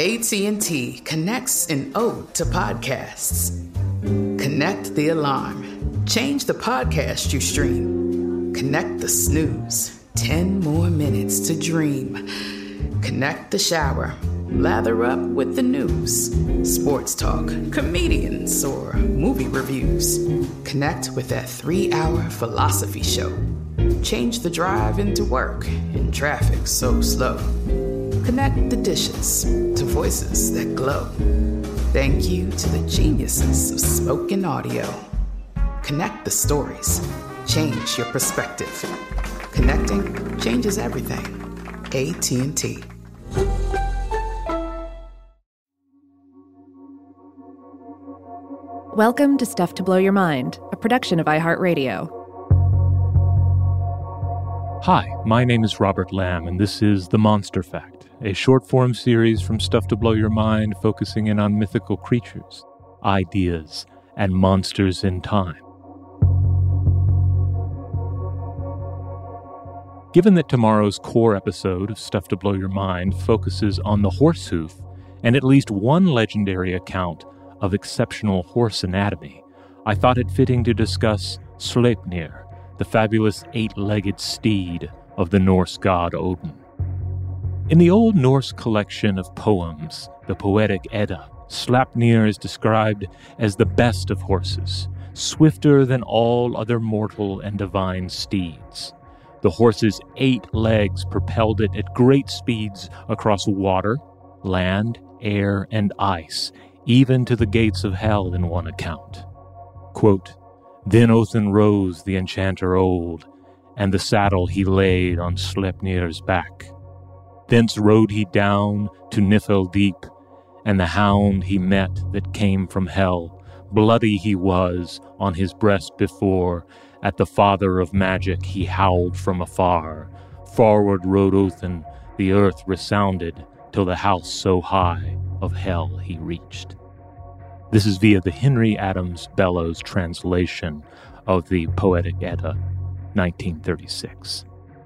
AT&T connects an ode to podcasts. Connect the alarm. Change the podcast you stream. Connect the snooze. 10 more minutes to dream. Connect the shower. Lather up with the news. Sports talk, comedians, or movie reviews. Connect with that 3-hour philosophy show. Change the drive into work in traffic so slow. Connect the dishes to voices that glow. Thank you to the geniuses of spoken audio. Connect the stories. Change your perspective. Connecting changes everything. AT&T. Welcome to Stuff to Blow Your Mind, a production of iHeartRadio. Hi, my name is Robert Lamb, and this is The Monster Fact, a short-form series from Stuff to Blow Your Mind focusing in on mythical creatures, ideas, and monsters in time. Given that tomorrow's core episode of Stuff to Blow Your Mind focuses on the horse hoof and at least one legendary account of exceptional horse anatomy, I thought it fitting to discuss Sleipnir, the fabulous 8-legged steed of the Norse god Odin. In the Old Norse collection of poems, the Poetic Edda, Sleipnir is described as the best of horses, swifter than all other mortal and divine steeds. The horse's 8 legs propelled it at great speeds across water, land, air, and ice, even to the gates of hell in one account. Quote, "Then Othin rose the enchanter old, and the saddle he laid on Sleipnir's back. Thence rode he down to Nifl deep, and the hound he met that came from hell. Bloody he was on his breast before, at the father of magic he howled from afar. Forward rode Othin, the earth resounded, till the house so high of hell he reached." This is via the Henry Adams Bellows translation of the Poetic Edda, 1936.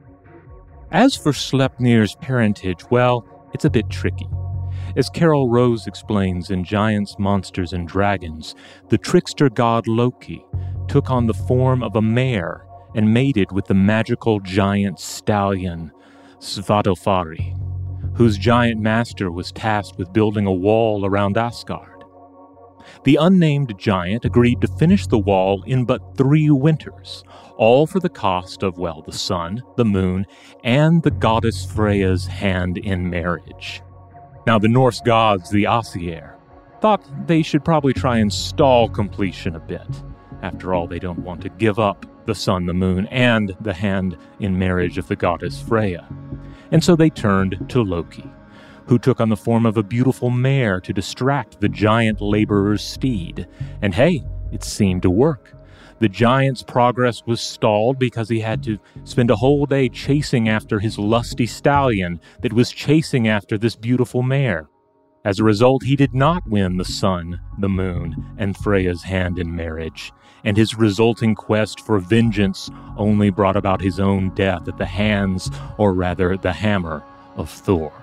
As for Sleipnir's parentage, well, it's a bit tricky. As Carol Rose explains in Giants, Monsters, and Dragons, the trickster god Loki took on the form of a mare and mated with the magical giant stallion Svadilfari, whose giant master was tasked with building a wall around Asgard. The unnamed giant agreed to finish the wall in but 3 winters, all for the cost of, well, the sun, the moon, and the goddess Freya's hand in marriage. Now, the Norse gods, the Aesir, thought they should probably try and stall completion a bit. After all, they don't want to give up the sun, the moon, and the hand in marriage of the goddess Freya. And so they turned to Loki, who took on the form of a beautiful mare to distract the giant laborer's steed. And hey, it seemed to work. The giant's progress was stalled because he had to spend a whole day chasing after his lusty stallion that was chasing after this beautiful mare. As a result, he did not win the sun, the moon, and Freya's hand in marriage, and his resulting quest for vengeance only brought about his own death at the hands, or rather the hammer, of Thor.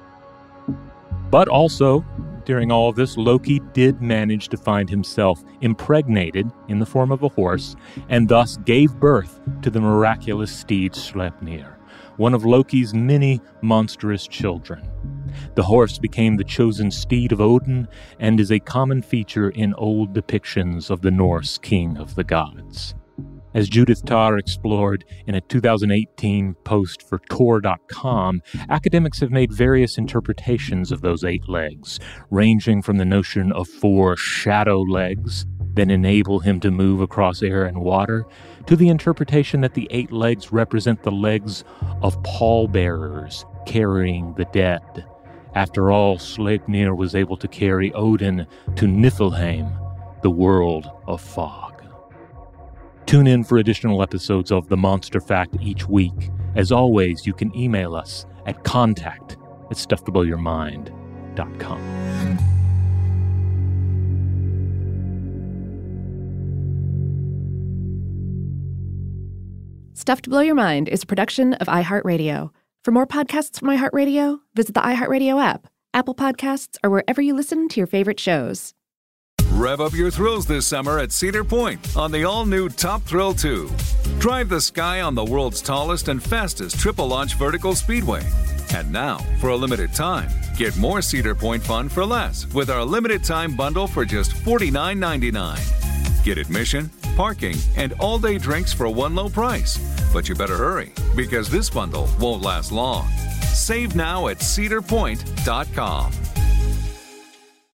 But also, during all of this, Loki did manage to find himself impregnated in the form of a horse, and thus gave birth to the miraculous steed Sleipnir, one of Loki's many monstrous children. The horse became the chosen steed of Odin, and is a common feature in old depictions of the Norse king of the gods. As Judith Tarr explored in a 2018 post for Tor.com, academics have made various interpretations of those 8 legs, ranging from the notion of 4 shadow legs that enable him to move across air and water, to the interpretation that the 8 legs represent the legs of pallbearers carrying the dead. After all, Sleipnir was able to carry Odin to Niflheim, the world of fog. Tune in for additional episodes of The Monster Fact each week. As always, you can email us at contact@stufftoblowyourmind.com. Stuff to Blow Your Mind is a production of iHeartRadio. For more podcasts from iHeartRadio, visit the iHeartRadio app, Apple Podcasts, or wherever you listen to your favorite shows. Rev up your thrills this summer at Cedar Point on the all-new Top Thrill 2. Drive the sky on the world's tallest and fastest triple-launch vertical speedway. And now, for a limited time, get more Cedar Point fun for less with our limited-time bundle for just $49.99. Get admission, parking, and all-day drinks for one low price. But you better hurry, because this bundle won't last long. Save now at cedarpoint.com.